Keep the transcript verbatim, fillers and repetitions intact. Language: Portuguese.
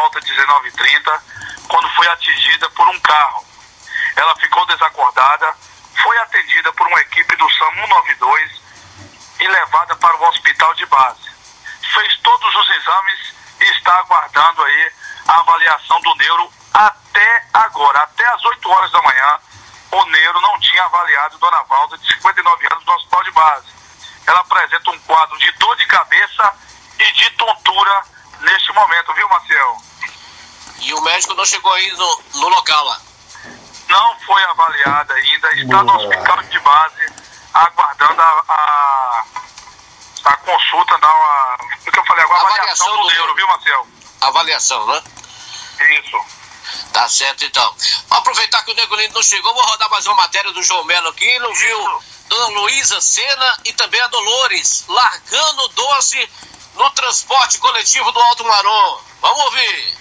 volta de dezenove e trinta, quando foi atingida por um carro. Ela ficou desacordada, foi atendida por uma equipe do SAMU cento e noventa e dois e levada para o hospital de base. Fez todos os exames e está aguardando aí a avaliação do neuro até agora. Até às oito horas da manhã, o neuro não tinha avaliado Dona Valda, de cinquenta e nove anos, no hospital de base. Ela apresenta um quadro de dor de cabeça e de tontura neste momento, viu, Maciel? E o médico não chegou aí no, no local lá? Não foi avaliada ainda, está no hospital de base, aguardando a, a, a consulta, não, a, o que eu falei agora, a avaliação, avaliação do, do neuro, viu, Marcel? Avaliação, né? Isso. Tá certo, então. Vou aproveitar que o Nego Lindo não chegou, vou rodar mais uma matéria do João Melo aqui, não viu? Dona Luísa Sena e também a Dolores, largando doce no transporte coletivo do Alto Marom. Vamos ouvir.